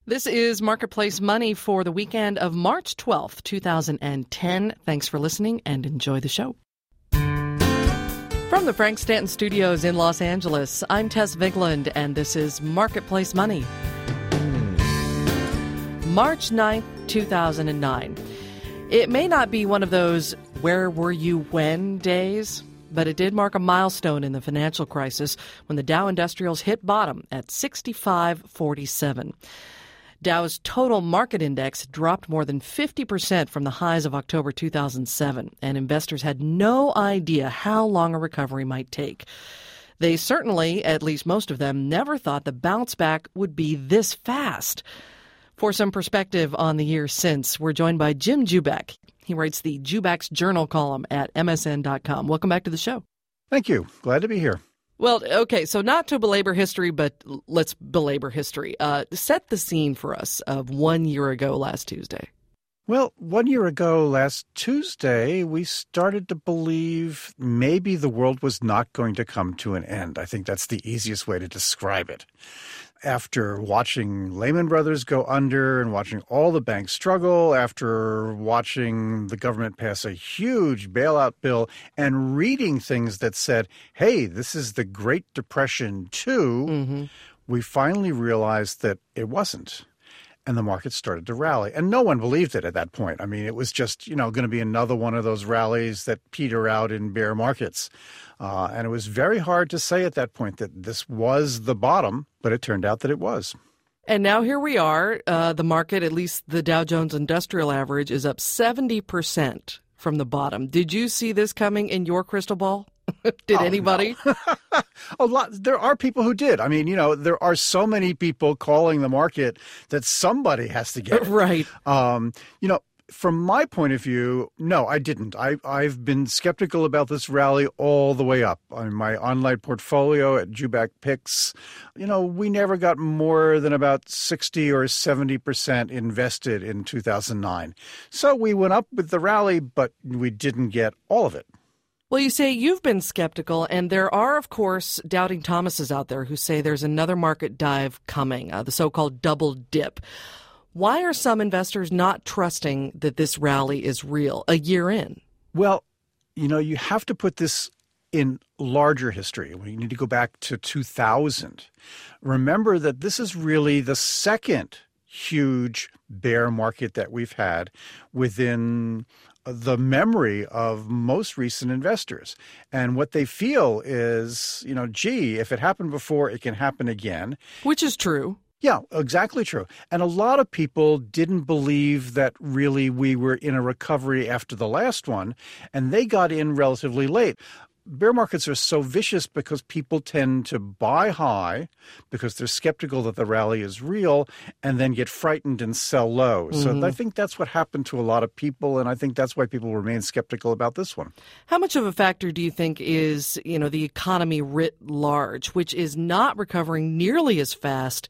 This is Marketplace Money for the weekend of March 12th, 2010. Thanks for listening and enjoy the show. From the Frank Stanton Studios in Los Angeles, I'm Tess Vigland, and this is Marketplace Money. March 9th, 2009. It may not be one of those where were you when days, but it did mark a milestone in the financial crisis when the Dow Industrials hit bottom at 6547. Dow's total market index dropped more than 50% from the highs of October 2007, and investors had no idea how long a recovery might take. They certainly, at least most of them, never thought the bounce back would be this fast. For some perspective on the year since, we're joined by Jim Joubek. He writes the Joubek's Journal column at MSN.com. Welcome back to the show. Thank you. Glad to be here. Well, okay, so not to belabor history, but let's belabor history. Set the scene for us of 1 year ago last Tuesday. Well, 1 year ago last Tuesday, we started to believe maybe the world was not going to come to an end. I think that's the easiest way to describe it. After watching Lehman Brothers go under and watching all the banks struggle, after watching the government pass a huge bailout bill and reading things that said, hey, this is the Great Depression too, we finally realized that it wasn't. And the market started to rally. And no one believed it at that point. I mean, it was just, going to be another one of those rallies that peter out in bear markets. And it was very hard to say at that point that this was the bottom, but it turned out that it was. And now here we are. The market, at least the Dow Jones Industrial Average, is up 70% from the bottom. Did you see this coming in your crystal ball? Did anybody? No. A lot. There are people who did. I mean, there are so many people calling the market that somebody has to get it. Right. From my point of view, no, I didn't. I've been skeptical about this rally all the way up. On my online portfolio at Joubek Picks, we never got more than about 60 or 70% invested in 2009. So we went up with the rally, but we didn't get all of it. Well, you say you've been skeptical, and there are, of course, doubting Thomases out there who say there's another market dive coming, the so-called double dip. Why are some investors not trusting that this rally is real a year in? Well, you have to put this in larger history. We need to go back to 2000. Remember that this is really the second huge bear market that we've had within the memory of most recent investors. And what they feel is, if it happened before, it can happen again. Which is true. Yeah, exactly true. And a lot of people didn't believe that really we were in a recovery after the last one, and they got in relatively late. Bear markets are so vicious because people tend to buy high because they're skeptical that the rally is real and then get frightened and sell low. So I think that's what happened to a lot of people, and I think that's why people remain skeptical about this one. How much of a factor do you think is, the economy writ large, which is not recovering nearly as fast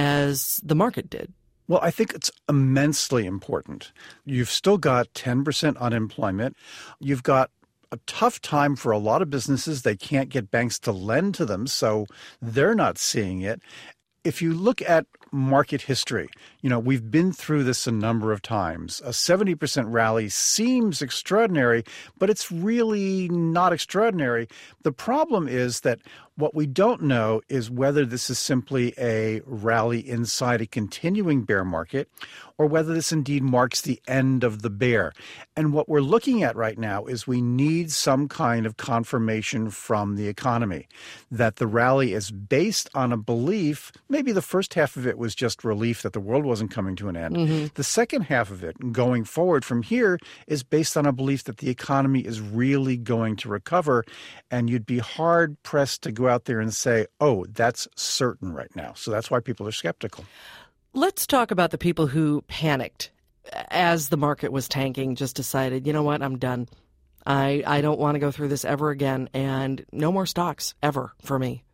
as the market did? Well, I think it's immensely important. You've still got 10% unemployment. You've got a tough time for a lot of businesses. They can't get banks to lend to them, so they're not seeing it. If you look at market history, we've been through this a number of times. A 70% rally seems extraordinary, but it's really not extraordinary. The problem is that what we don't know is whether this is simply a rally inside a continuing bear market or whether this indeed marks the end of the bear. And what we're looking at right now is we need some kind of confirmation from the economy that the rally is based on a belief. Maybe the first half of it was just relief that the world wasn't coming to an end. The second half of it, going forward from here, is based on a belief that the economy is really going to recover. And you'd be hard-pressed to go out there and say, oh, that's certain right now. So that's why people are skeptical. Let's talk about the people who panicked as the market was tanking, just decided, you know what, I'm done. I don't want to go through this ever again, and no more stocks ever for me.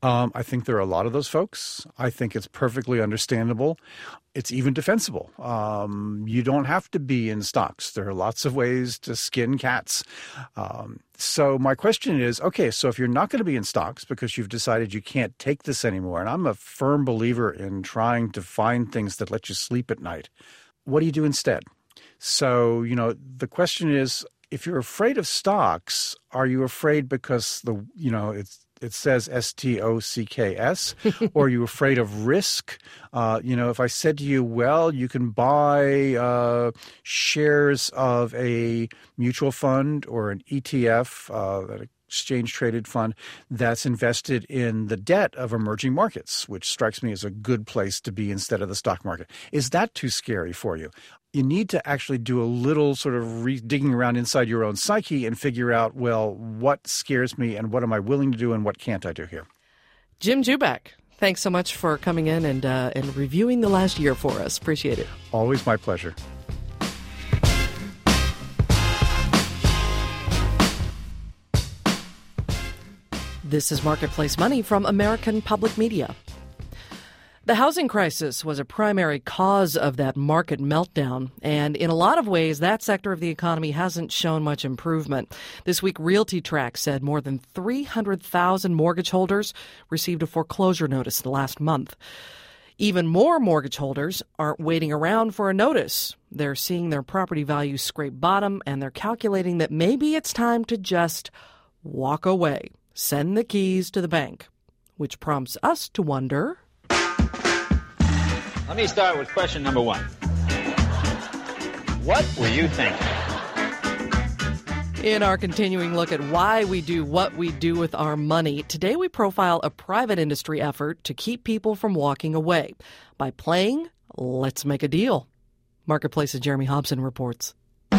I think there are a lot of those folks. I think it's perfectly understandable. It's even defensible. You don't have to be in stocks. There are lots of ways to skin cats. So my question is, okay, so if you're not going to be in stocks because you've decided you can't take this anymore, and I'm a firm believer in trying to find things that let you sleep at night, what do you do instead? So, the question is, if you're afraid of stocks, are you afraid because it says STOCKS, or are you afraid of risk? If I said to you, well, you can buy shares of a mutual fund or an ETF, an exchange-traded fund that's invested in the debt of emerging markets, which strikes me as a good place to be instead of the stock market. Is that too scary for you? You need to actually do a little sort of digging around inside your own psyche and figure out, well, what scares me and what am I willing to do and what can't I do here? Jim Juback, thanks so much for coming in and reviewing the last year for us. Appreciate it. Always my pleasure. This is Marketplace Money from American Public Media. The housing crisis was a primary cause of that market meltdown, and in a lot of ways, that sector of the economy hasn't shown much improvement. This week, RealtyTrac said more than 300,000 mortgage holders received a foreclosure notice the last month. Even more mortgage holders aren't waiting around for a notice. They're seeing their property values scrape bottom, and they're calculating that maybe it's time to just walk away, send the keys to the bank, which prompts us to wonder... Let me start with question number one. What were you thinking? In our continuing look at why we do what we do with our money, today we profile a private industry effort to keep people from walking away by playing Let's Make a Deal. Marketplace's Jeremy Hobson reports.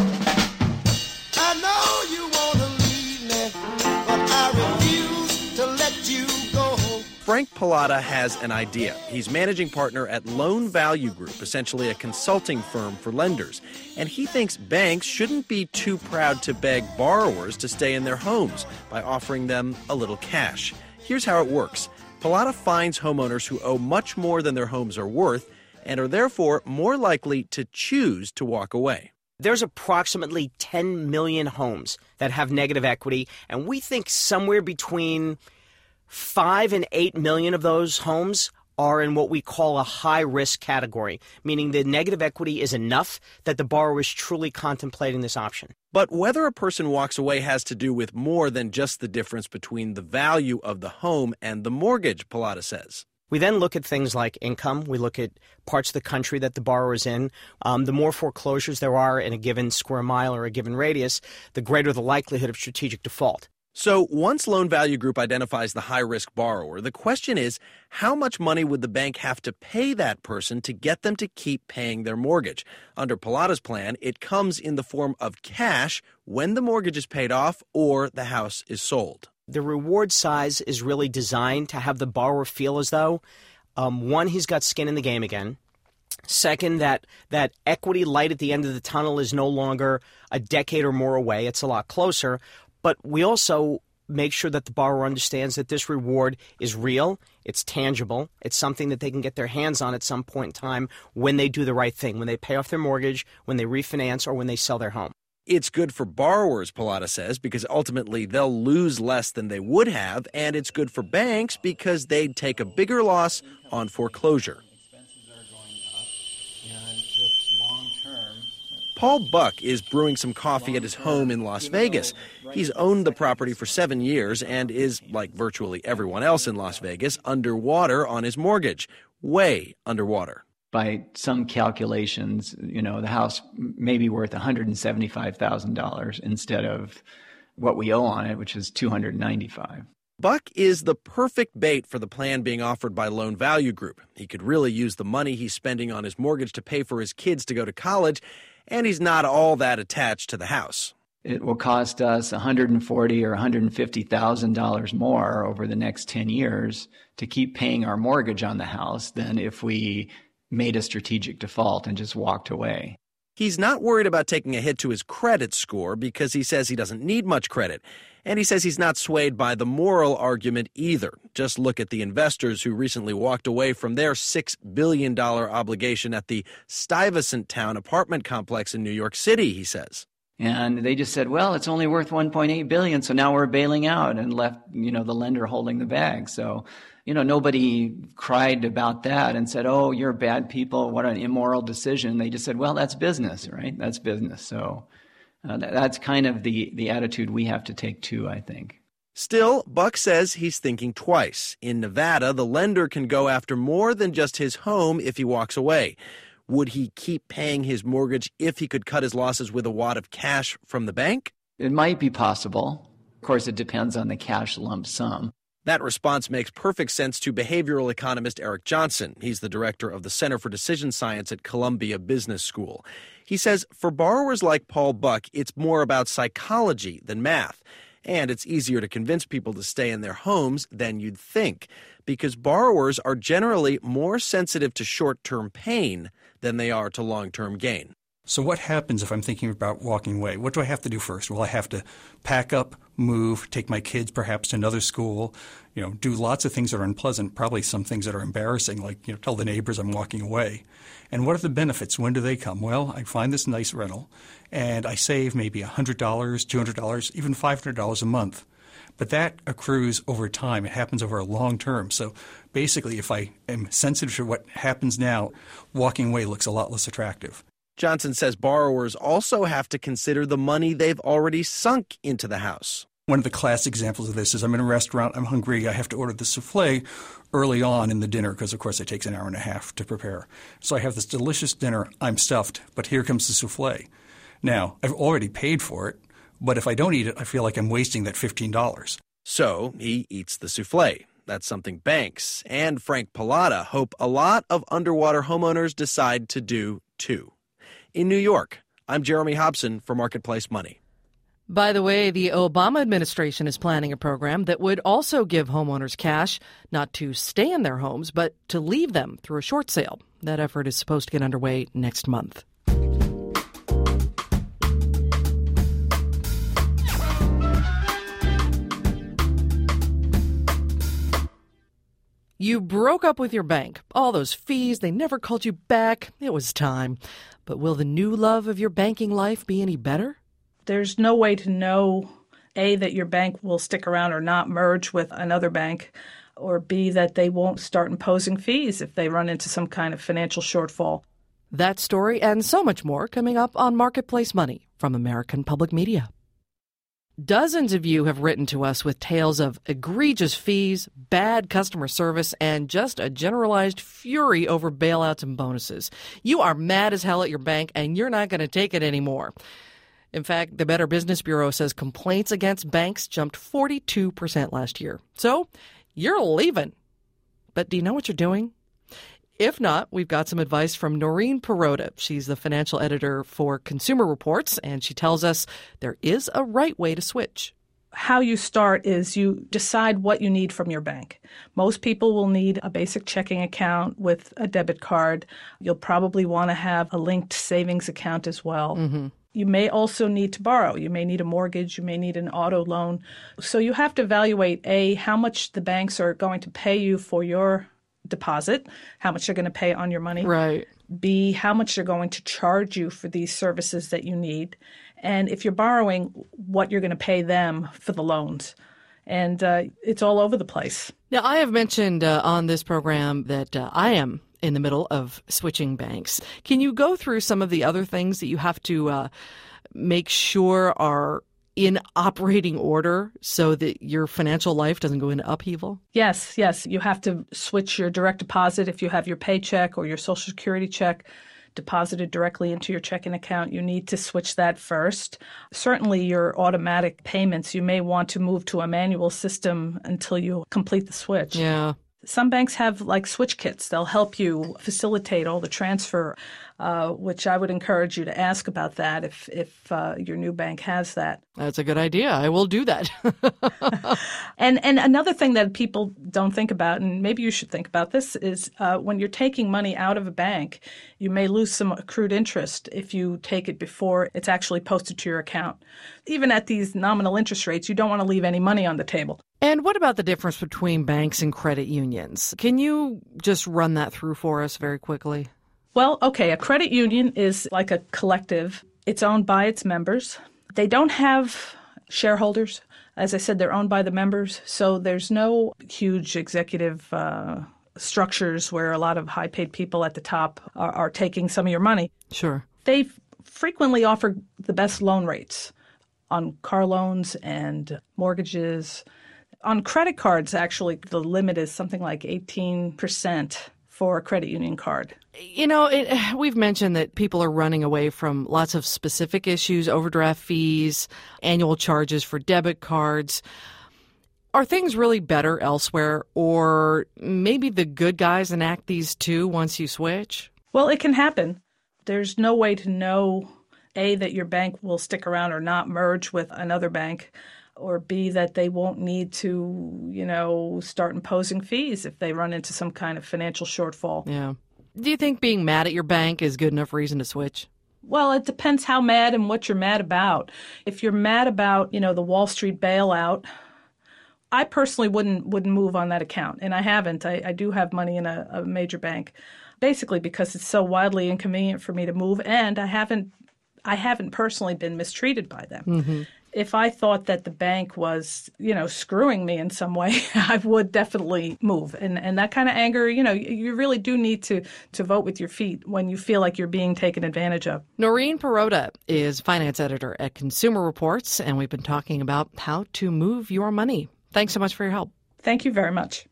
I know you want to leave me, but I refuse to let you go. Frank Pallotta has an idea. He's managing partner at Loan Value Group, essentially a consulting firm for lenders. And he thinks banks shouldn't be too proud to beg borrowers to stay in their homes by offering them a little cash. Here's how it works. Pallotta finds homeowners who owe much more than their homes are worth and are therefore more likely to choose to walk away. There's approximately 10 million homes that have negative equity, and we think somewhere between 5 and 8 million of those homes are in what we call a high-risk category, meaning the negative equity is enough that the borrower is truly contemplating this option. But whether a person walks away has to do with more than just the difference between the value of the home and the mortgage, Pallotta says. We then look at things like income. We look at parts of the country that the borrower is in. The more foreclosures there are in a given square mile or a given radius, the greater the likelihood of strategic default. So once Loan Value Group identifies the high-risk borrower, the question is, how much money would the bank have to pay that person to get them to keep paying their mortgage? Under Pallotta's plan, it comes in the form of cash when the mortgage is paid off or the house is sold. The reward size is really designed to have the borrower feel as though, one, he's got skin in the game again. Second, that equity light at the end of the tunnel is no longer a decade or more away. It's a lot closer. But we also make sure that the borrower understands that this reward is real, it's tangible, it's something that they can get their hands on at some point in time when they do the right thing, when they pay off their mortgage, when they refinance, or when they sell their home. It's good for borrowers, Pallotta says, because ultimately they'll lose less than they would have, and it's good for banks because they'd take a bigger loss on foreclosure. Paul Buck is brewing some coffee at his home in Las Vegas. He's owned the property for 7 years and is, like virtually everyone else in Las Vegas, underwater on his mortgage. Way underwater. By some calculations, the house may be worth $175,000 instead of what we owe on it, which is $295,000. Buck is the perfect bait for the plan being offered by Loan Value Group. He could really use the money he's spending on his mortgage to pay for his kids to go to college, and he's not all that attached to the house. It will cost us $140,000 or $150,000 more over the next 10 years to keep paying our mortgage on the house than if we made a strategic default and just walked away. He's not worried about taking a hit to his credit score because he says he doesn't need much credit. And he says he's not swayed by the moral argument either. Just look at the investors who recently walked away from their $6 billion obligation at the Stuyvesant Town apartment complex in New York City, he says. And they just said, well, it's only worth $1.8 billion, so now we're bailing out, and left, the lender holding the bag. So, nobody cried about that and said, oh, you're bad people, what an immoral decision. They just said, well, that's business, right? That's business. So that's kind of the attitude we have to take too, I think. Still, Buck says he's thinking twice. In Nevada, the lender can go after more than just his home if he walks away. Would he keep paying his mortgage if he could cut his losses with a wad of cash from the bank? It might be possible. Of course, it depends on the cash lump sum. That response makes perfect sense to behavioral economist Eric Johnson. He's the director of the Center for Decision Science at Columbia Business School. He says for borrowers like Paul Buck, it's more about psychology than math. And it's easier to convince people to stay in their homes than you'd think, because borrowers are generally more sensitive to short-term pain than they are to long-term gain. So what happens if I'm thinking about walking away? What do I have to do first? Well, I have to pack up, move, take my kids perhaps to another school, do lots of things that are unpleasant, probably some things that are embarrassing, like, tell the neighbors I'm walking away. And what are the benefits? When do they come? Well, I find this nice rental, and I save maybe $100, $200, even $500 a month. But that accrues over time. It happens over a long term. So basically, if I am sensitive to what happens now, walking away looks a lot less attractive. Johnson says borrowers also have to consider the money they've already sunk into the house. One of the classic examples of this is I'm in a restaurant, I'm hungry, I have to order the souffle early on in the dinner because, of course, it takes an hour and a half to prepare. So I have this delicious dinner, I'm stuffed, but here comes the souffle. Now, I've already paid for it, but if I don't eat it, I feel like I'm wasting that $15. So he eats the souffle. That's something banks and Frank Pallotta hope a lot of underwater homeowners decide to do too. In New York, I'm Jeremy Hobson for Marketplace Money. By the way, the Obama administration is planning a program that would also give homeowners cash, not to stay in their homes, but to leave them through a short sale. That effort is supposed to get underway next month. You broke up with your bank. All those fees, they never called you back. It was time. But will the new love of your banking life be any better? There's no way to know, A, that your bank will stick around or not merge with another bank, or B, that they won't start imposing fees if they run into some kind of financial shortfall. That story and so much more coming up on Marketplace Money from American Public Media. Dozens of you have written to us with tales of egregious fees, bad customer service, and just a generalized fury over bailouts and bonuses. You are mad as hell at your bank, and you're not going to take it anymore. In fact, the Better Business Bureau says complaints against banks jumped 42% last year. So you're leaving. But do you know what you're doing? If not, we've got some advice from Noreen Perota. She's the financial editor for Consumer Reports, and she tells us there is a right way to switch. How you start is you decide what you need from your bank. Most people will need a basic checking account with a debit card. You'll probably want to have a linked savings account as well. Mm-hmm. You may also need to borrow. You may need a mortgage. You may need an auto loan. So you have to evaluate, A, how much the banks are going to pay you for your deposit, how much they're going to pay on your money. Right. B, how much they're going to charge you for these services that you need. And if you're borrowing, what you're going to pay them for the loans. And it's all over the place. Now, I have mentioned on this program that I am in the middle of switching banks. Can you go through some of the other things that you have to make sure are in operating order so that your financial life doesn't go into upheaval? Yes. You have to switch your direct deposit if you have your paycheck or your Social Security check deposited directly into your checking account. You need to switch that first. Certainly your automatic payments, you may want to move to a manual system until you complete the switch. Yeah. Some banks have like switch kits. They'll help you facilitate all the transfer, which I would encourage you to ask about that if your new bank has that. That's a good idea. I will do that. And another thing that people don't think about, and maybe you should think about this, is when you're taking money out of a bank, you may lose some accrued interest if you take it before it's actually posted to your account. Even at these nominal interest rates, you don't want to leave any money on the table. And what about the difference between banks and credit unions? Can you just run that through for us very quickly? Well, okay, a credit union is like a collective. It's owned by its members. They don't have shareholders. As I said, they're owned by the members, so there's no huge executive structures where a lot of high-paid people at the top are taking some of your money. Sure. They frequently offer the best loan rates on car loans and mortgages. On credit cards, actually, the limit is something like 18% for a credit union card. You know, we've mentioned that people are running away from lots of specific issues, overdraft fees, annual charges for debit cards. Are things really better elsewhere, or maybe the good guys enact these too once you switch? Well, it can happen. There's no way to know, A, that your bank will stick around or not merge with another bank, or B, that they won't need to, start imposing fees if they run into some kind of financial shortfall. Yeah. Do you think being mad at your bank is good enough reason to switch? Well, it depends how mad and what you're mad about. If you're mad about, the Wall Street bailout, I personally wouldn't move on that account, and I haven't. I do have money in a major bank, basically because it's so wildly inconvenient for me to move, and I haven't personally been mistreated by them. Mm-hmm. If I thought that the bank was, screwing me in some way, I would definitely move. And that kind of anger, you really do need to vote with your feet when you feel like you're being taken advantage of. Noreen Perrotta is finance editor at Consumer Reports, and we've been talking about how to move your money. Thanks so much for your help. Thank you very much.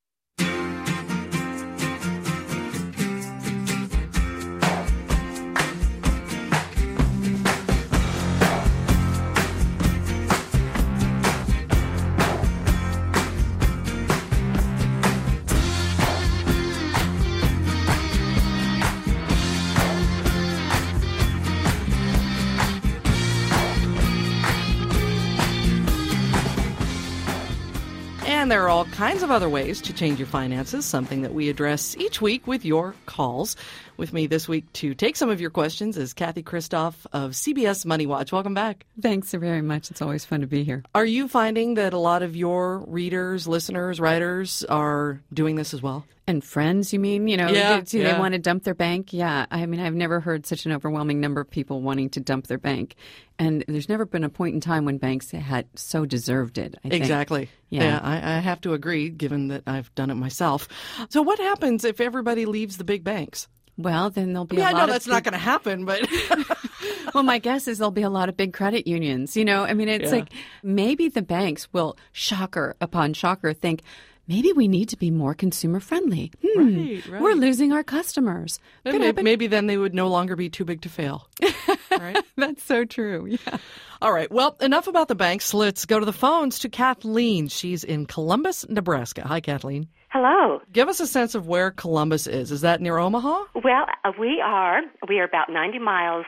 And there are all kinds of other ways to change your finances, something that we address each week with your calls. With me this week to take some of your questions is Kathy Kristoff of CBS Money Watch. Welcome back. Thanks very much. It's always fun to be here. Are you finding that a lot of your readers, listeners, writers are doing this as well? And friends, you mean? Do they want to dump their bank? Yeah. I mean, I've never heard such an overwhelming number of people wanting to dump their bank. And there's never been a point in time when banks had so deserved it, I think. Exactly. Yeah, I have to agree, given that I've done it myself. So what happens if everybody leaves the big banks? Well, then there'll be a lot of... I know that's not going to happen, but... Well, my guess is there'll be a lot of big credit unions. It's like maybe the banks will, shocker upon shocker, think, maybe we need to be more consumer friendly. Right. We're losing our customers. Maybe then they would no longer be too big to fail. Right? That's so true. Yeah. All right. Well, enough about the banks. Let's go to the phones to Kathleen. She's in Columbus, Nebraska. Hi, Kathleen. Hello. Give us a sense of where Columbus is. Is that near Omaha? Well, we are about 90 miles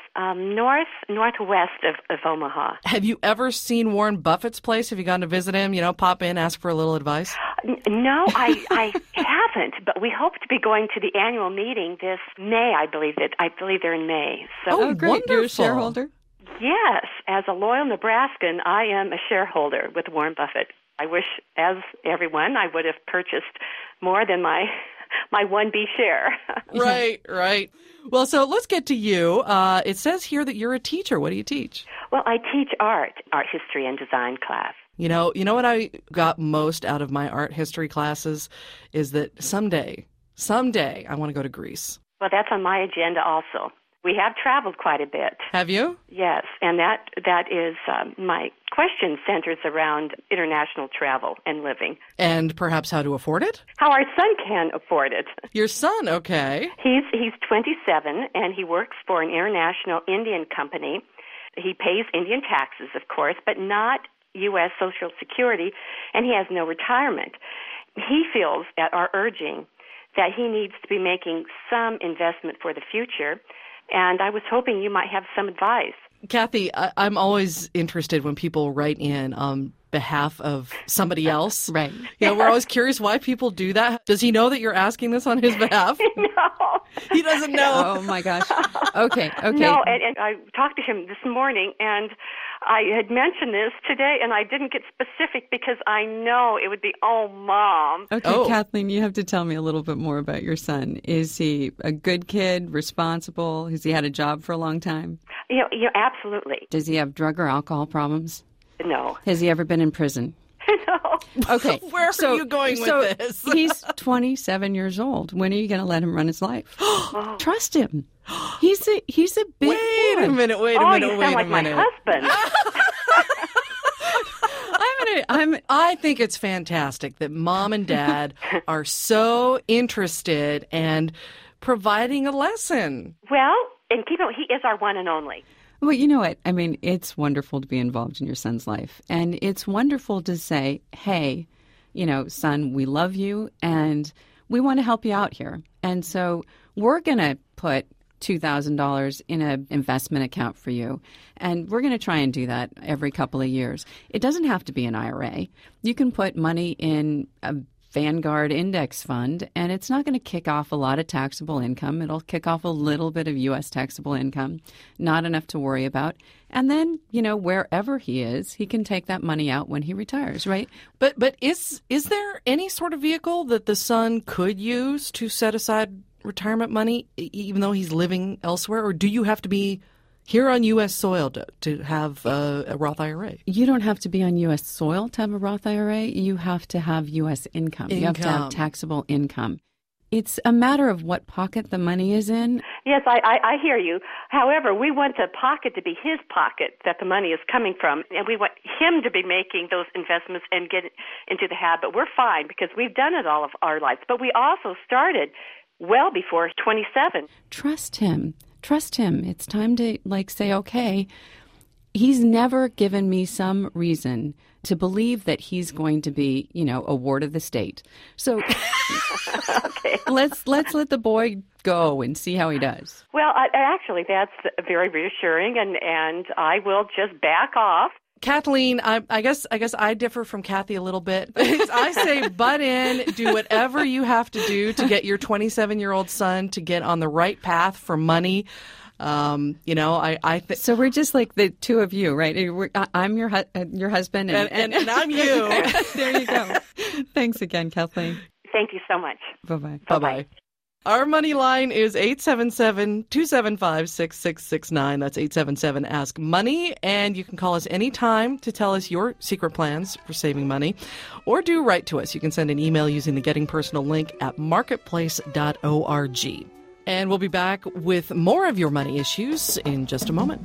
northwest of Omaha. Have you ever seen Warren Buffett's place? Have you gone to visit him? Pop in, ask for a little advice? No, I haven't. But we hope to be going to the annual meeting this May. I believe they're in May. So, great! Wonderful. You're a shareholder. Yes, as a loyal Nebraskan, I am a shareholder with Warren Buffett. I wish, as everyone, I would have purchased more than my 1B share. Right. Well, so let's get to you. It says here that you're a teacher. What do you teach? Well, I teach art history and design class. You know what I got most out of my art history classes is that someday I want to go to Greece. Well, that's on my agenda also. We have traveled quite a bit. Have you? Yes, and that is my question centers around international travel and living. And perhaps how to afford it? How our son can afford it. Your son, okay. He's 27, and he works for an international Indian company. He pays Indian taxes, of course, but not U.S. Social Security, and he has no retirement. he feels, at our urging, that he needs to be making some investment for the future. And I was hoping you might have some advice. Kathy, I'm always interested when people write in on behalf of somebody else. Right. We're always curious why people do that. Does he know that you're asking this on his behalf? No. He doesn't know. Oh, my gosh. Okay. No, and I talked to him this morning, and I had mentioned this today, and I didn't get specific because I know it would be, oh, Mom. Okay, Kathleen, you have to tell me a little bit more about your son. Is he a good kid, responsible? Has he had a job for a long time? Absolutely. Does he have drug or alcohol problems? No. Has he ever been in prison? No. Okay. Where are you going with this? He's 27 years old. When are you going to let him run his life? Trust him. He's a big Wait boy. a minute. You sound like my husband. I think it's fantastic that Mom and Dad are so interested and providing a lesson. Well, and keep it, he is our one and only. Well, you know what? I mean, it's wonderful to be involved in your son's life. And it's wonderful to say, hey, son, we love you and we want to help you out here. And so we're going to put $2,000 in an investment account for you. And we're going to try and do that every couple of years. It doesn't have to be an IRA. You can put money in a Vanguard index fund, and it's not going to kick off a lot of taxable income. It'll kick off a little bit of U.S. taxable income, not enough to worry about. And then, wherever he is, he can take that money out when he retires, right? But is there any sort of vehicle that the son could use to set aside retirement money, even though he's living elsewhere? Or do you have to be here on U.S. soil to have a Roth IRA? You don't have to be on U.S. soil to have a Roth IRA. You have to have U.S. income. You have to have taxable income. It's a matter of what pocket the money is in. Yes, I hear you. However, we want the pocket to be his pocket that the money is coming from, and we want him to be making those investments and get into the habit. We're fine because we've done it all of our lives, but we also started well before 27. Trust him. It's time to say, okay, he's never given me some reason to believe that he's going to be, a ward of the state. So okay. let's let the boy go and see how he does. Well, actually, that's very reassuring, and I will just back off. Kathleen, I guess I differ from Kathy a little bit. I say butt in, do whatever you have to do to get your 27-year-old son to get on the right path for money. I think so. We're just like the two of you, right? I'm your husband, and I'm you. There you go. Thanks again, Kathleen. Thank you so much. Bye-bye. Bye-bye. Our money line is 877-275-6669. That's 877-ASK-MONEY. And you can call us anytime to tell us your secret plans for saving money. Or do write to us. You can send an email using the Getting Personal link at marketplace.org. And we'll be back with more of your money issues in just a moment.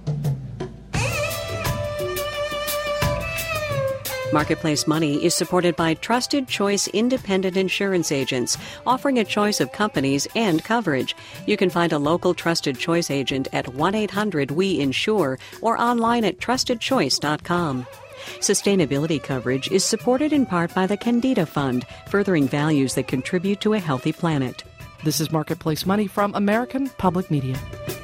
Marketplace Money is supported by Trusted Choice Independent Insurance Agents, offering a choice of companies and coverage. You can find a local Trusted Choice agent at 1-800-WE-INSURE or online at trustedchoice.com. Sustainability coverage is supported in part by the Candida Fund, furthering values that contribute to a healthy planet. This is Marketplace Money from American Public Media.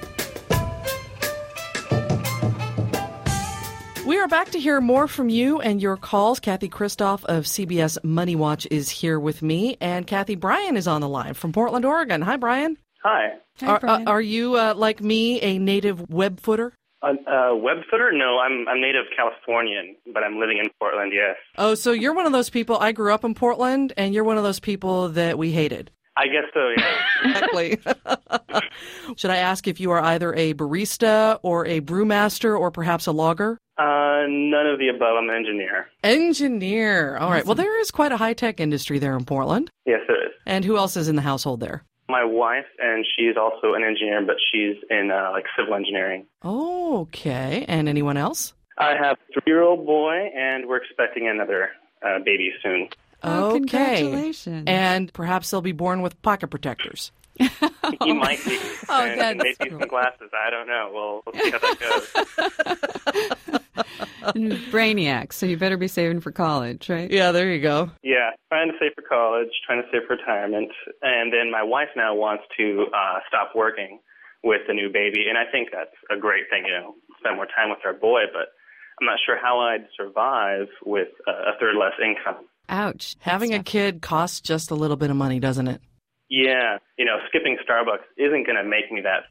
We are back to hear more from you and your calls. Kathy Kristoff of CBS Money Watch is here with me, and Kathy Bryan is on the line from Portland, Oregon. Hi, Brian. Hi. Are you, like me, a native web footer? Web footer? No, I'm native Californian, but I'm living in Portland, yes. Oh, so you're one of those people. I grew up in Portland, and you're one of those people that we hated. I guess so, yeah. Exactly. Should I ask if you are either a barista or a brewmaster or perhaps a logger? None of the above. I'm an engineer. Engineer. All right. Well, there is quite a high-tech industry there in Portland. Yes, there is. And who else is in the household there? My wife, and she's also an engineer, but she's in civil engineering. Oh, okay. And anyone else? I have a 3-year-old boy, and we're expecting another baby soon. Oh, congratulations. And perhaps they'll be born with pocket protectors. He might be. Oh, and maybe some glasses. I don't know. We'll see how that goes. Brainiac, so you better be saving for college, right? Yeah, there you go. Yeah, trying to save for college, trying to save for retirement. And then my wife now wants to stop working with the new baby, and I think that's a great thing, spend more time with our boy, but I'm not sure how I'd survive with a third less income. Ouch. Having a kid costs just a little bit of money, doesn't it? Yeah, skipping Starbucks isn't going to make me that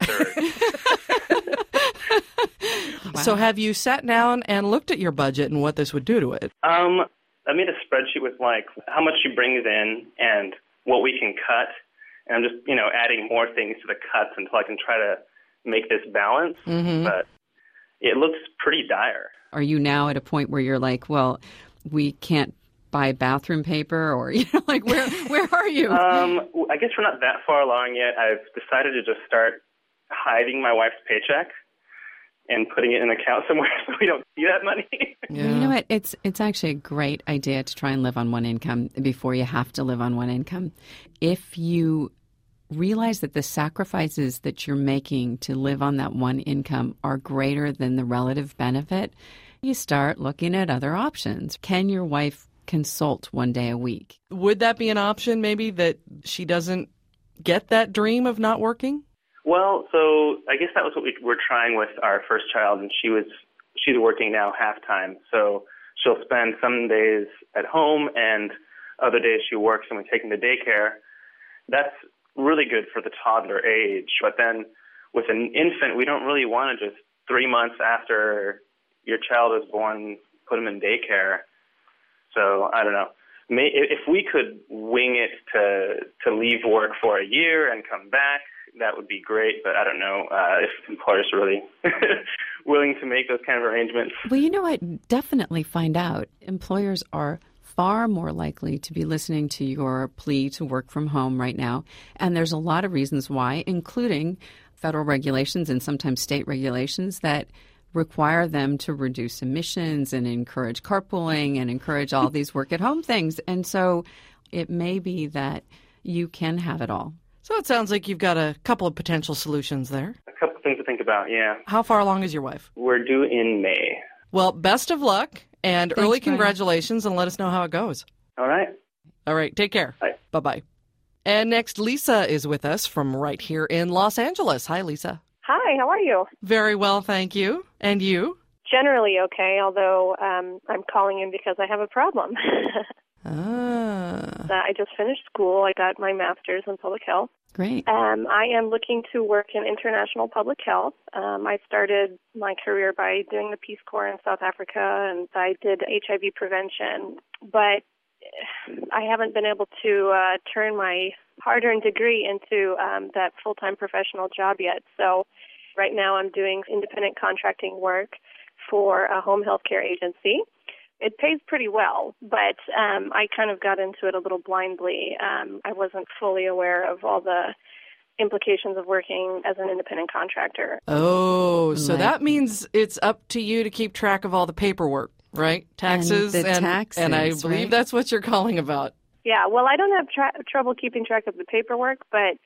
third. Wow. So have you sat down and looked at your budget and what this would do to it? I made a spreadsheet with how much she brings in and what we can cut. And I'm just, adding more things to the cuts until I can try to make this balance. Mm-hmm. But it looks pretty dire. Are you now at a point where you're like, well, we can't buy bathroom paper, or where are you? I guess we're not that far along yet. I've decided to just start hiding my wife's paycheck and putting it in an account somewhere so we don't see that money. Yeah. You know what? It's actually a great idea to try and live on one income before you have to live on one income. If you realize that the sacrifices that you're making to live on that one income are greater than the relative benefit, you start looking at other options. Can your wife consult one day a week? Would that be an option, maybe, that she doesn't get that dream of not working? Well, so I guess that was what we were trying with our first child, and she's working now half-time. So she'll spend some days at home, and other days she works and we take them to daycare. That's really good for the toddler age. But then with an infant, we don't really want to just 3 months after your child is born put them in daycare. So I don't know. If we could wing it to leave work for a year and come back, that would be great. But I don't know if employers are really willing to make those kind of arrangements. Well, you know what? Definitely find out. Employers are far more likely to be listening to your plea to work from home right now. And there's a lot of reasons why, including federal regulations and sometimes state regulations that require them to reduce emissions and encourage carpooling and encourage all these work-at-home things. And so it may be that you can have it all. So it sounds like you've got a couple of potential solutions there. A couple of things to think about, yeah. How far along is your wife? We're due in May. Well, best of luck and Thanks, early Brian. Congratulations, and let us know how it goes. All right. All right, take care. Bye. Bye-bye. And next, Lisa is with us from right here in Los Angeles. Hi, Lisa. Hi, how are you? Very well, thank you. And you? Generally okay, although I'm calling in because I have a problem. I just finished school. I got my master's in public health. Great. I am looking to work in international public health. I started my career by doing the Peace Corps in South Africa, and I did HIV prevention. But I haven't been able to turn my hard-earned degree into that full-time professional job yet. So right now I'm doing independent contracting work for a home health care agency. It pays pretty well, but I kind of got into it a little blindly. I wasn't fully aware of all the implications of working as an independent contractor. Oh, so that means it's up to you to keep track of all the paperwork, right? Taxes. And I believe right? that's what you're calling about. Yeah, well, I don't have trouble keeping track of the paperwork, but,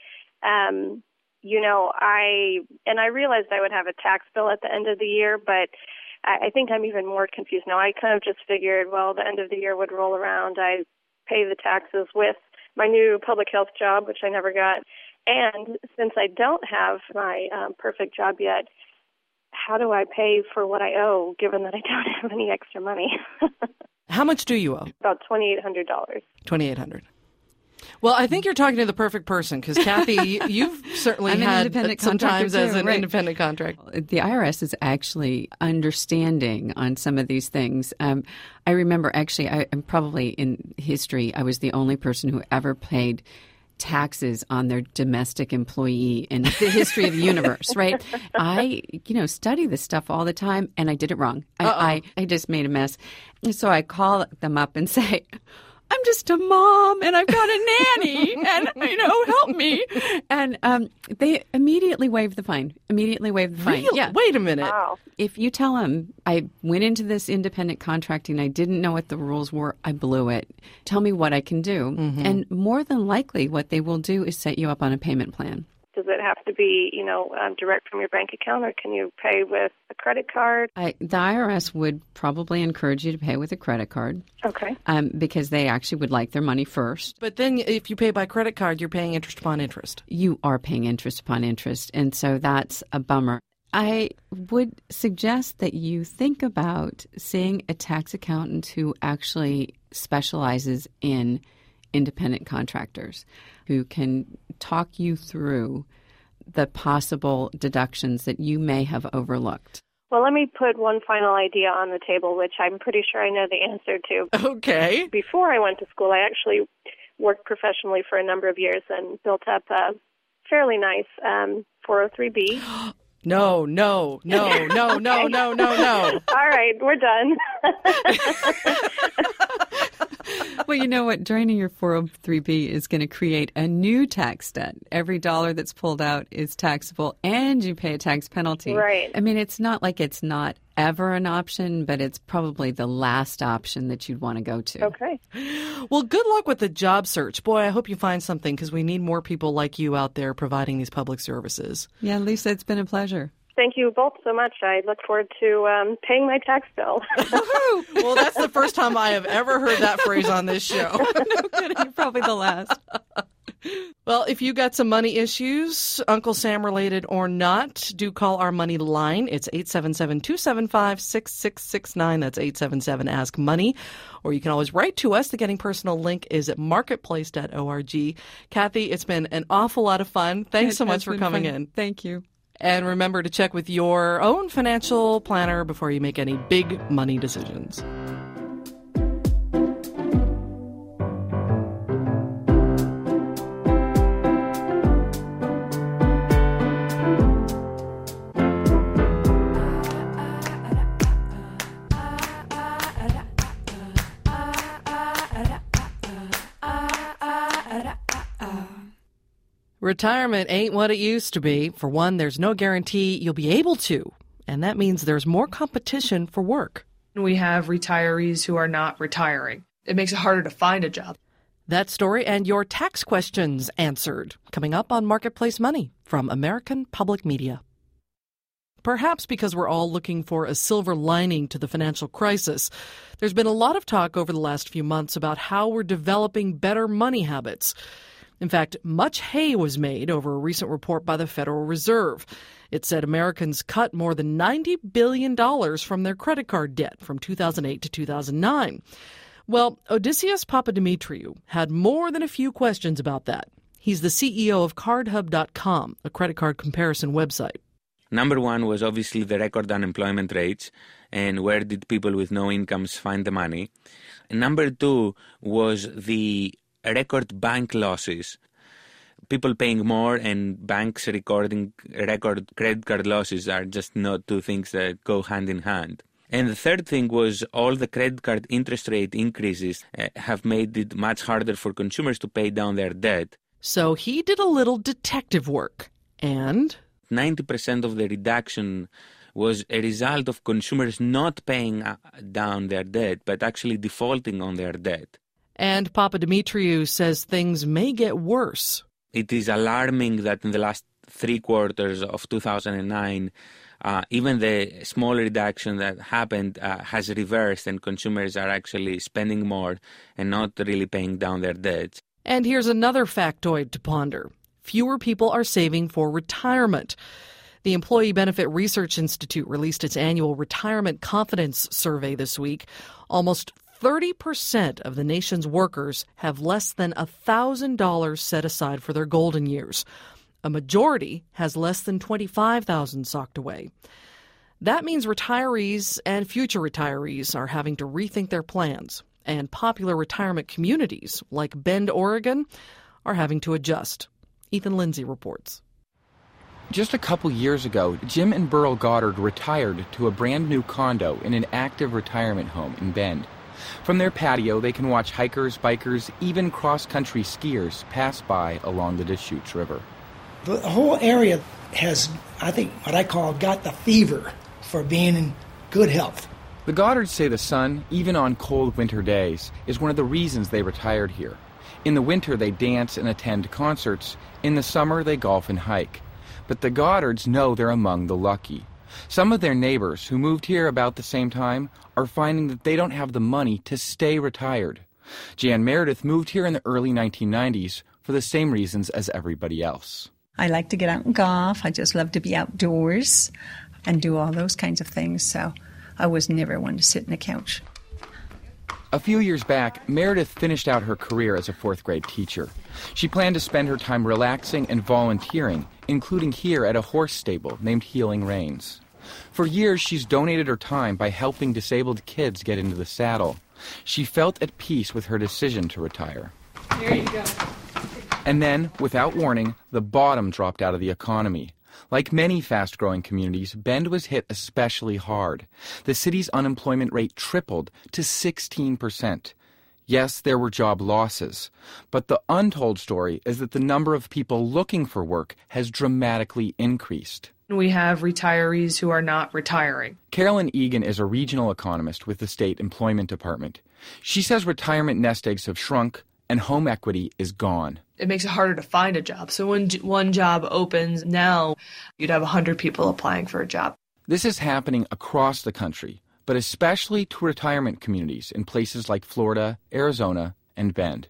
I realized I would have a tax bill at the end of the year, but I think I'm even more confused now. I kind of just figured, well, the end of the year would roll around. I pay the taxes with my new public health job, which I never got. And since I don't have my perfect job yet, how do I pay for what I owe, given that I don't have any extra money? How much do you owe? About $2,800. $2,800. Well, I think you're talking to the perfect person because, Kathy, you've certainly had some times as an independent contractor. The IRS is actually understanding on some of these things. I remember actually, I'm probably in history, I was the only person who ever paid taxes on their domestic employee in the history of the universe, right? I, study this stuff all the time, and I did it wrong. I just made a mess. And so I call them up and say, I'm just a mom and I've got a nanny and, help me. And they immediately waive the fine. Really? Yeah. Wait a minute. Wow. If you tell them I went into this independent contracting, I didn't know what the rules were, I blew it. Tell me what I can do. Mm-hmm. And more than likely what they will do is set you up on a payment plan. Does it have to be, direct from your bank account, or can you pay with a credit card? The IRS would probably encourage you to pay with a credit card. Okay. Because they actually would like their money first. But then if you pay by credit card, you're paying interest upon interest. You are paying interest upon interest, and so that's a bummer. I would suggest that you think about seeing a tax accountant who actually specializes in independent contractors, who can talk you through the possible deductions that you may have overlooked. Well, let me put one final idea on the table, which I'm pretty sure I know the answer to. Okay. Before I went to school, I actually worked professionally for a number of years and built up a fairly nice 403B. No. All right, we're done. Well, you know what? Draining your 403B is going to create a new tax debt. Every dollar that's pulled out is taxable, and you pay a tax penalty. Right. I mean, it's not like it's not ever an option, but it's probably the last option that you'd want to go to. Okay. Well, good luck with the job search. Boy, I hope you find something, because we need more people like you out there providing these public services. Yeah, Lisa, it's been a pleasure. Thank you both so much. I look forward to paying my tax bill. Well, that's the first time I have ever heard that phrase on this show. No kidding. Probably the last. Well, if you got some money issues, Uncle Sam related or not, do call our money line. It's 877-275-6669. That's 877-ASK-MONEY. Or you can always write to us. The Getting Personal link is at marketplace.org. Kathy, it's been an awful lot of fun. Thanks so much for coming in. Thank you. And remember to check with your own financial planner before you make any big money decisions. Retirement ain't what it used to be. For one, there's no guarantee you'll be able to, and that means there's more competition for work. We have retirees who are not retiring. It makes it harder to find a job. That story and your tax questions answered, coming up on Marketplace Money from American Public Media. Perhaps because we're all looking for a silver lining to the financial crisis, there's been a lot of talk over the last few months about how we're developing better money habits. In fact, much hay was made over a recent report by the Federal Reserve. It said Americans cut more than $90 billion from their credit card debt from 2008 to 2009. Well, Odysseus Papadimitriou had more than a few questions about that. He's the CEO of CardHub.com, a credit card comparison website. Number one was obviously the record unemployment rates and where did people with no incomes find the money. And number two was the record bank losses. People paying more and banks recording record credit card losses are just not two things that go hand in hand. And the third thing was all the credit card interest rate increases have made it much harder for consumers to pay down their debt. So he did a little detective work, and 90% of the reduction was a result of consumers not paying down their debt, but actually defaulting on their debt. And Papadimitriou says things may get worse. It is alarming that in the last 3 quarters of 2009, even the small reduction that happened has reversed and consumers are actually spending more and not really paying down their debts. And here's another factoid to ponder. Fewer people are saving for retirement. The Employee Benefit Research Institute released its annual Retirement Confidence Survey this week. Almost 30% of the nation's workers have less than $1,000 set aside for their golden years. A majority has less than $25,000 socked away. That means retirees and future retirees are having to rethink their plans, and popular retirement communities like Bend, Oregon, are having to adjust. Ethan Lindsay reports. Just a couple years ago, Jim and Burl Goddard retired to a brand new condo in an active retirement home in Bend. From their patio, they can watch hikers, bikers, even cross-country skiers pass by along the Deschutes River. The whole area has, I think, what I call got the fever for being in good health. The Goddards say the sun, even on cold winter days, is one of the reasons they retired here. In the winter, they dance and attend concerts. In the summer, they golf and hike. But the Goddards know they're among the lucky. Some of their neighbors who moved here about the same time are finding that they don't have the money to stay retired. Jan Meredith moved here in the early 1990s for the same reasons as everybody else. I like to get out and golf. I just love to be outdoors and do all those kinds of things. So I was never one to sit on the couch. A few years back, Meredith finished out her career as a fourth-grade teacher. She planned to spend her time relaxing and volunteering, including here at a horse stable named Healing Reins. For years, she's donated her time by helping disabled kids get into the saddle. She felt at peace with her decision to retire. There you go. And then, without warning, the bottom dropped out of the economy. Like many fast-growing communities, Bend was hit especially hard. The city's unemployment rate tripled to 16%. Yes, there were job losses, but the untold story is that the number of people looking for work has dramatically increased. We have retirees who are not retiring. Carolyn Egan is a regional economist with the State Employment Department. She says retirement nest eggs have shrunk and home equity is gone. It makes it harder to find a job. So when one job opens now, you'd have 100 people applying for a job. This is happening across the country, but especially to retirement communities in places like Florida, Arizona, and Bend.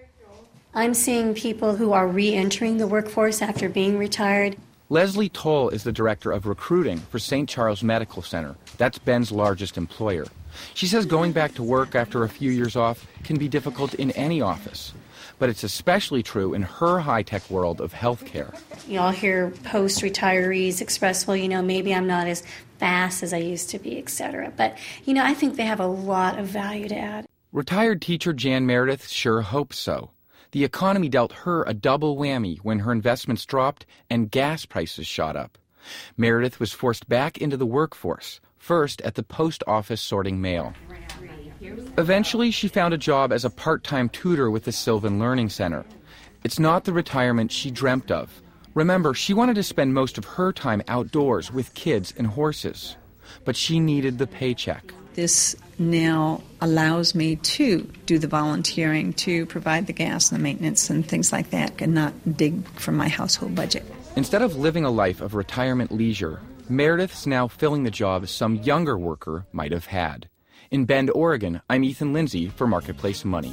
I'm seeing people who are re-entering the workforce after being retired. Leslie Toll is the director of recruiting for St. Charles Medical Center. That's Bend's largest employer. She says going back to work after a few years off can be difficult in any office, but it's especially true in her high-tech world of healthcare. You all hear post-retirees express, well, maybe I'm not as fast as I used to be, etc. But, I think they have a lot of value to add. Retired teacher Jan Meredith sure hopes so. The economy dealt her a double whammy when her investments dropped and gas prices shot up. Meredith was forced back into the workforce, first at the post office sorting mail. Eventually, she found a job as a part-time tutor with the Sylvan Learning Center. It's not the retirement she dreamt of. Remember, she wanted to spend most of her time outdoors with kids and horses. But she needed the paycheck. This now allows me to do the volunteering, to provide the gas and the maintenance and things like that, and not dig from my household budget. Instead of living a life of retirement leisure, Meredith's now filling the job some younger worker might have had. In Bend, Oregon, I'm Ethan Lindsay for Marketplace Money.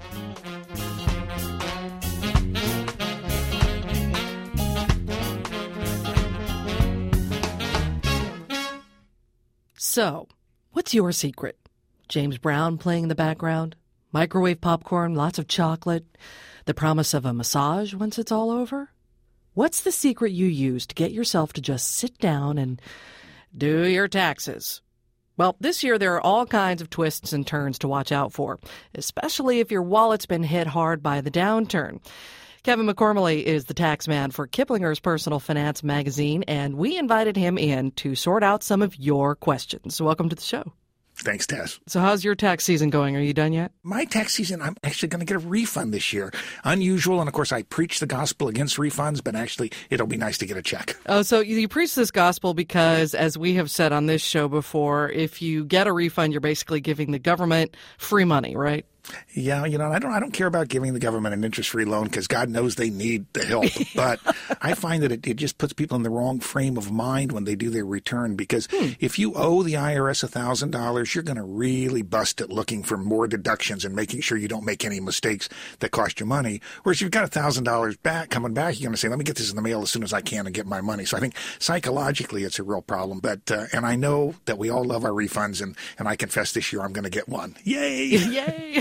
So, what's your secret? James Brown playing in the background? Microwave popcorn, lots of chocolate? The promise of a massage once it's all over? What's the secret you use to get yourself to just sit down and do your taxes? Well, this year there are all kinds of twists and turns to watch out for, especially if your wallet's been hit hard by the downturn. Kevin McCormley is the tax man for Kiplinger's Personal Finance magazine, and we invited him in to sort out some of your questions. Welcome to the show. Thanks, Tess. So how's your tax season going? Are you done yet? My tax season, I'm actually going to get a refund this year. Unusual, and of course I preach the gospel against refunds, but actually it'll be nice to get a check. Oh, so you preach this gospel because, as we have said on this show before, if you get a refund, you're basically giving the government free money, right? Yeah, I don't care about giving the government an interest-free loan because God knows they need the help. But I find that it just puts people in the wrong frame of mind when they do their return because if you owe the IRS $1,000, you're going to really bust it looking for more deductions and making sure you don't make any mistakes that cost you money. Whereas if you've got $1,000 coming back, you're going to say, let me get this in the mail as soon as I can and get my money. So I think psychologically it's a real problem. But and I know that we all love our refunds, and I confess this year I'm going to get one. Yay! Yay!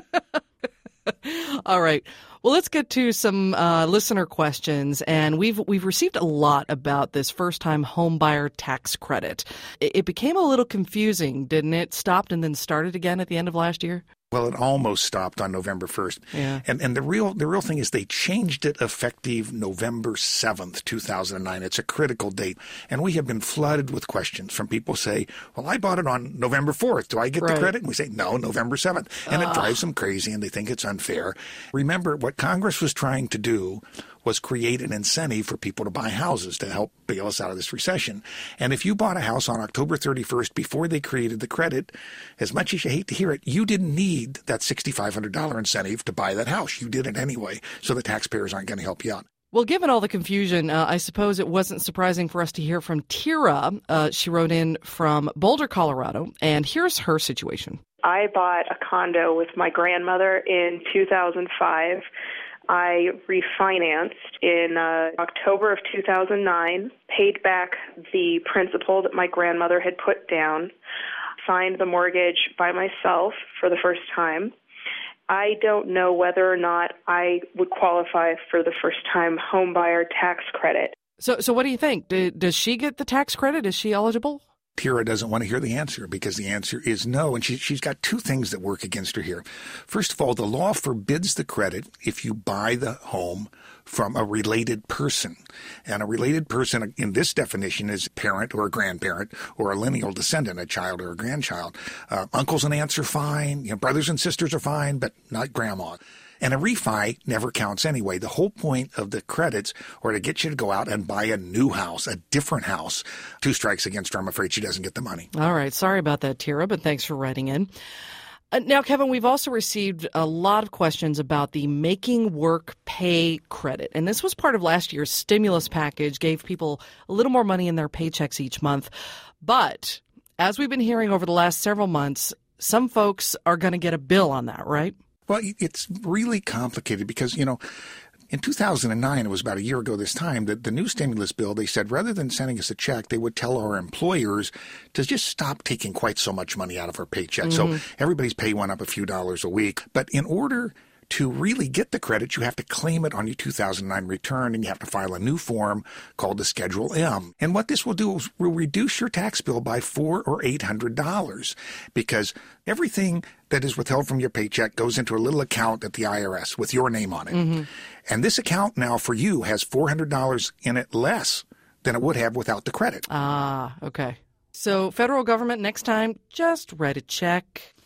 All right. Well, let's get to some listener questions, and we've received a lot about this first-time home buyer tax credit. It became a little confusing, didn't it? Stopped and then started again at the end of last year? Well, it almost stopped on November 1st. Yeah. And the real thing is they changed it effective November 7th, 2009. It's a critical date. And we have been flooded with questions from people say, well, I bought it on November 4th. Do I get the credit? And we say, no, November 7th. And it drives them crazy and they think it's unfair. Remember, what Congress was trying to do was create an incentive for people to buy houses to help bail us out of this recession. And if you bought a house on October 31st before they created the credit, as much as you hate to hear it, you didn't need that $6,500 incentive to buy that house. You did it anyway, so the taxpayers aren't going to help you out. Well, given all the confusion, I suppose it wasn't surprising for us to hear from Tira. She wrote in from Boulder, Colorado, and here's her situation. I bought a condo with my grandmother in 2005. I refinanced in October of 2009, paid back the principal that my grandmother had put down, signed the mortgage by myself for the first time. I don't know whether or not I would qualify for the first-time homebuyer tax credit. So what do you think? Does she get the tax credit? Is she eligible? Tira doesn't want to hear the answer because the answer is no, and she's got two things that work against her here. First of all, the law forbids the credit if you buy the home from a related person. And a related person in this definition is a parent or a grandparent or a lineal descendant, a child or a grandchild. Uncles and aunts are fine. Brothers and sisters are fine, but not grandma. And a refi never counts anyway. The whole point of the credits are to get you to go out and buy a new house, a different house. 2 strikes against her. I'm afraid she doesn't get the money. All right. Sorry about that, Tira, but thanks for writing in. Now, Kevin, we've also received a lot of questions about the Making Work Pay credit. And this was part of last year's stimulus package, gave people a little more money in their paychecks each month. But as we've been hearing over the last several months, some folks are going to get a bill on that, right? Well, it's really complicated because, in 2009, it was about a year ago this time, the new stimulus bill, they said rather than sending us a check, they would tell our employers to just stop taking quite so much money out of our paycheck. So everybody's pay went up a few dollars a week. But in order to really get the credit, you have to claim it on your 2009 return, and you have to file a new form called the Schedule M. And what this will do is will reduce your tax bill by $400 or $800 because everything that is withheld from your paycheck goes into a little account at the IRS with your name on it. And this account now for you has $400 in it less than it would have without the credit. Ah, okay. So federal government, next time, just write a check.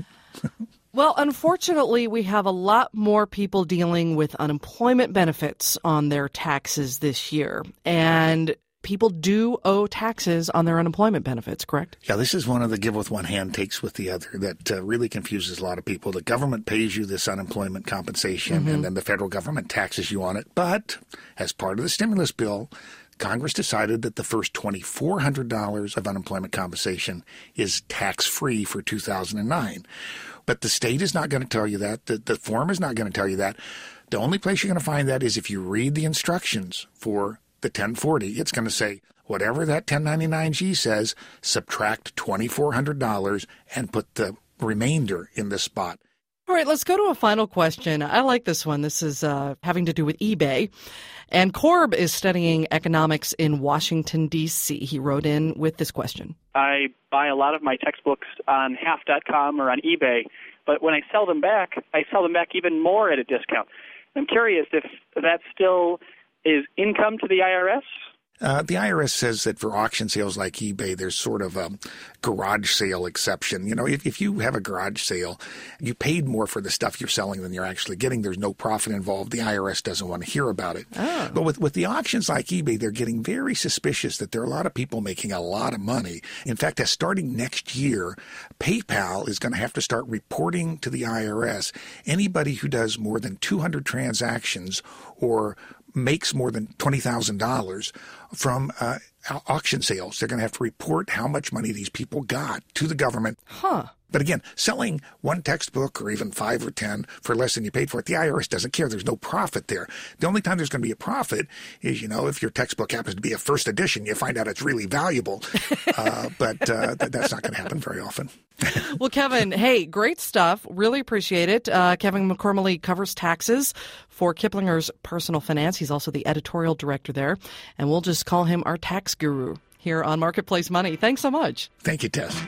Well, unfortunately, we have a lot more people dealing with unemployment benefits on their taxes this year. And people do owe taxes on their unemployment benefits, correct? Yeah, this is one of the give with one hand, takes with the other that really confuses a lot of people. The government pays you this unemployment compensation, and then the federal government taxes you on it. But as part of the stimulus bill, Congress decided that the first $2,400 of unemployment compensation is tax-free for 2009. But the state is not going to tell you that. The form is not going to tell you that. The only place you're going to find that is if you read the instructions for the 1040. It's going to say, whatever that 1099-G says, subtract $2,400 and put the remainder in this spot. All right, let's go to a final question. I like this one. This is having to do with eBay. And Corb is studying economics in Washington, D.C. He wrote in with this question. I buy a lot of my textbooks on half.com or on eBay, but when I sell them back even more at a discount. I'm curious if that still is income to the IRS? The IRS says that for auction sales like eBay, there's sort of a garage sale exception. If you have a garage sale, you paid more for the stuff you're selling than you're actually getting. There's no profit involved. The IRS doesn't want to hear about it. Oh. But with the auctions like eBay, they're getting very suspicious that there are a lot of people making a lot of money. In fact, starting next year, PayPal is going to have to start reporting to the IRS anybody who does more than 200 transactions or makes more than $20,000 from auction sales. They're going to have to report how much money these people got to the government. But again, selling one textbook or even 5 or 10 for less than you paid for it, the IRS doesn't care. There's no profit there. The only time there's going to be a profit is, if your textbook happens to be a first edition, you find out it's really valuable. But that's not going to happen very often. Well, Kevin, hey, great stuff. Really appreciate it. Kevin McCormally covers taxes for Kiplinger's Personal Finance. He's also the editorial director there. And we'll just call him our tax guru here on Marketplace Money. Thanks so much. Thank you, Tess.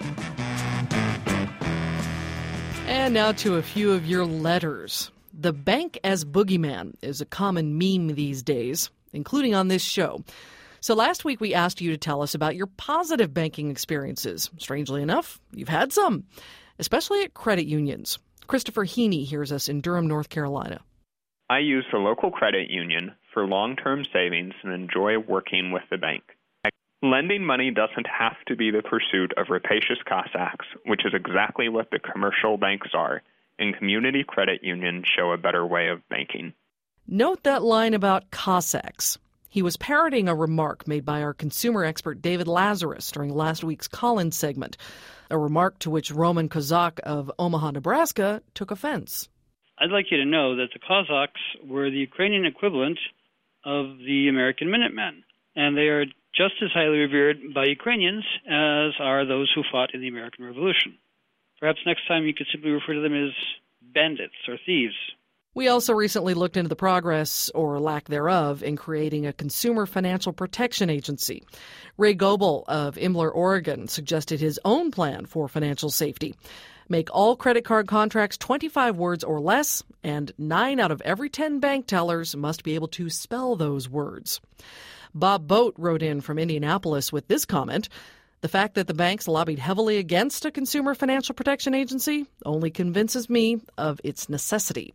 And now to a few of your letters. The bank as boogeyman is a common meme these days, including on this show. So last week we asked you to tell us about your positive banking experiences. Strangely enough, you've had some, especially at credit unions. Christopher Heaney hears us in Durham, North Carolina. I used a local credit union for long-term savings and enjoy working with the bank. Lending money doesn't have to be the pursuit of rapacious Cossacks, which is exactly what the commercial banks are, and community credit unions show a better way of banking. Note that line about Cossacks. He was parroting a remark made by our consumer expert David Lazarus during last week's Collins segment, a remark to which Roman Kozak of Omaha, Nebraska, took offense. I'd like you to know that the Cossacks were the Ukrainian equivalent of the American Minutemen, and they are just as highly revered by Ukrainians as are those who fought in the American Revolution. Perhaps next time you could simply refer to them as bandits or thieves. We also recently looked into the progress, or lack thereof, in creating a consumer financial protection agency. Ray Goebel of Imler, Oregon, suggested his own plan for financial safety. Make all credit card contracts 25 words or less, and 9 out of every 10 bank tellers must be able to spell those words. Bob Boat wrote in from Indianapolis with this comment: the fact that the banks lobbied heavily against a consumer financial protection agency only convinces me of its necessity.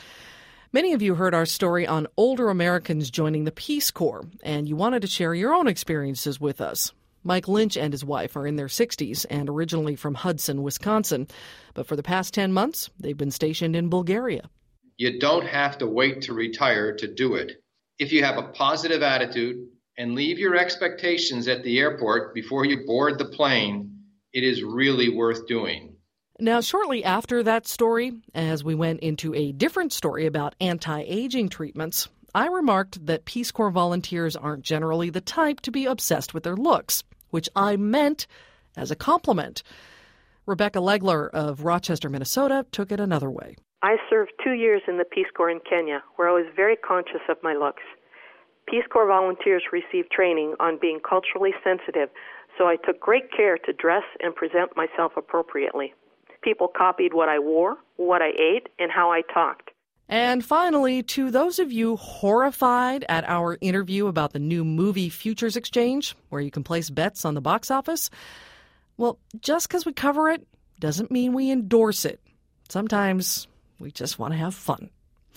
Many of you heard our story on older Americans joining the Peace Corps, and you wanted to share your own experiences with us. Mike Lynch and his wife are in their 60s and originally from Hudson, Wisconsin. But for the past 10 months, they've been stationed in Bulgaria. You don't have to wait to retire to do it. If you have a positive attitude and leave your expectations at the airport before you board the plane, it is really worth doing. Now, shortly after that story, as we went into a different story about anti-aging treatments, I remarked that Peace Corps volunteers aren't generally the type to be obsessed with their looks, which I meant as a compliment. Rebecca Legler of Rochester, Minnesota, took it another way. I served 2 years in the Peace Corps in Kenya, where I was very conscious of my looks. Peace Corps volunteers receive training on being culturally sensitive, so I took great care to dress and present myself appropriately. People copied what I wore, what I ate, and how I talked. And finally, to those of you horrified at our interview about the new movie Futures Exchange, where you can place bets on the box office, well, just because we cover it doesn't mean we endorse it. Sometimes we just want to have fun.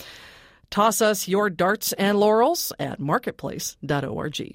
Toss us your darts and laurels at marketplace.org.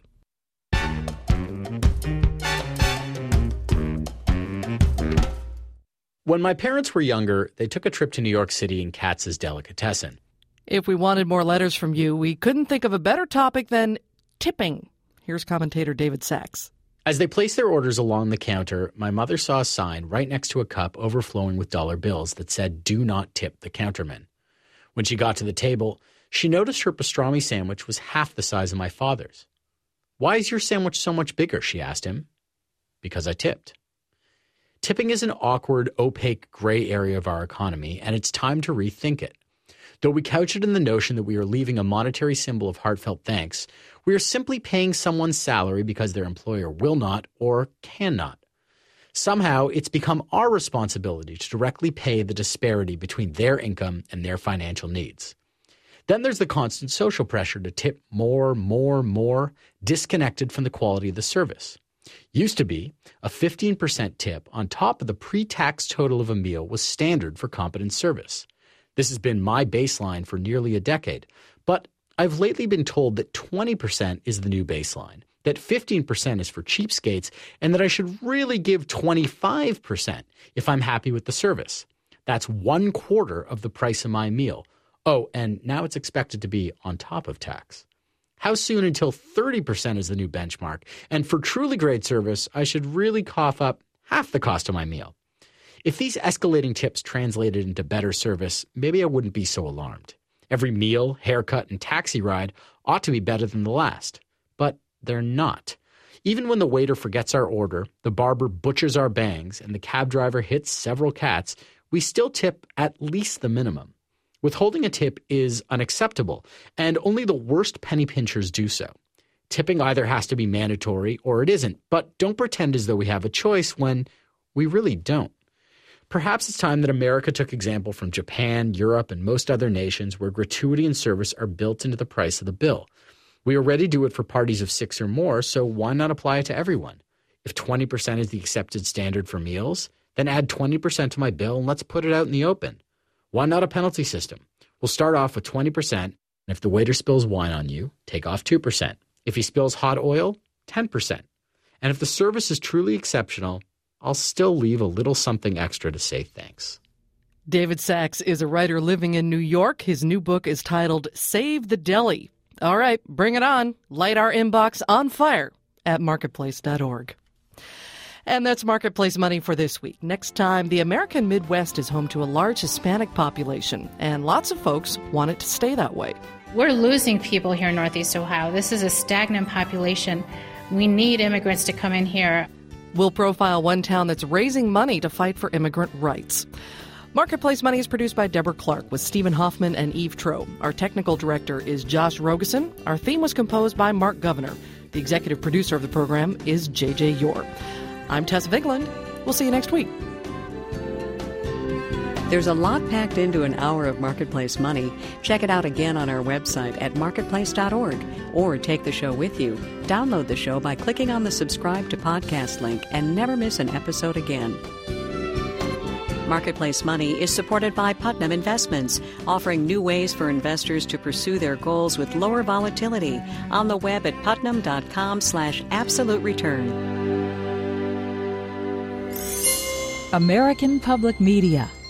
When my parents were younger, they took a trip to New York City in Katz's Delicatessen. If we wanted more letters from you, we couldn't think of a better topic than tipping. Here's commentator David Sachs. As they placed their orders along the counter, my mother saw a sign right next to a cup overflowing with dollar bills that said, "Do not tip the counterman." When she got to the table, she noticed her pastrami sandwich was half the size of my father's. "Why is your sandwich so much bigger?" she asked him. "Because I tipped." Tipping is an awkward, opaque, gray area of our economy, and it's time to rethink it. Though we couch it in the notion that we are leaving a monetary symbol of heartfelt thanks, we are simply paying someone's salary because their employer will not or cannot. Somehow, it's become our responsibility to directly pay the disparity between their income and their financial needs. Then there's the constant social pressure to tip more, disconnected from the quality of the service. Used to be, a 15% tip on top of the pre-tax total of a meal was standard for competent service. This has been my baseline for nearly a decade, but I've lately been told that 20% is the new baseline, that 15% is for cheapskates, and that I should really give 25% if I'm happy with the service. That's 1/4 of the price of my meal. Oh, and now it's expected to be on top of tax. How soon until 30% is the new benchmark? And for truly great service, I should really cough up half the cost of my meal. If these escalating tips translated into better service, maybe I wouldn't be so alarmed. Every meal, haircut, and taxi ride ought to be better than the last. But they're not. Even when the waiter forgets our order, the barber butchers our bangs, and the cab driver hits several cats, we still tip at least the minimum. Withholding a tip is unacceptable, and only the worst penny pinchers do so. Tipping either has to be mandatory or it isn't, but don't pretend as though we have a choice when we really don't. Perhaps it's time that America took example from Japan, Europe, and most other nations where gratuity and service are built into the price of the bill. We already do it for parties of 6 or more, so why not apply it to everyone? If 20% is the accepted standard for meals, then add 20% to my bill and let's put it out in the open. Why not a penalty system? We'll start off with 20%, And if the waiter spills wine on you, take off 2%. If he spills hot oil, 10%. And if the service is truly exceptional, I'll still leave a little something extra to say thanks. David Sachs is a writer living in New York. His new book is titled Save the Deli. All right, bring it on. Light our inbox on fire at marketplace.org. And that's Marketplace Money for this week. Next time, the American Midwest is home to a large Hispanic population, and lots of folks want it to stay that way. We're losing people here in Northeast Ohio. This is a stagnant population. We need immigrants to come in here. We'll profile one town that's raising money to fight for immigrant rights. Marketplace Money is produced by Deborah Clark with Stephen Hoffman and Eve Troe. Our technical director is Josh Rogeson. Our theme was composed by Mark Governor. The executive producer of the program is J.J. Yore. I'm Tess Vigland. We'll see you next week. There's a lot packed into an hour of Marketplace Money. Check it out again on our website at marketplace.org or take the show with you. Download the show by clicking on the subscribe to podcast link and never miss an episode again. Marketplace Money is supported by Putnam Investments, offering new ways for investors to pursue their goals with lower volatility on the web at putnam.com/absolute return. American Public Media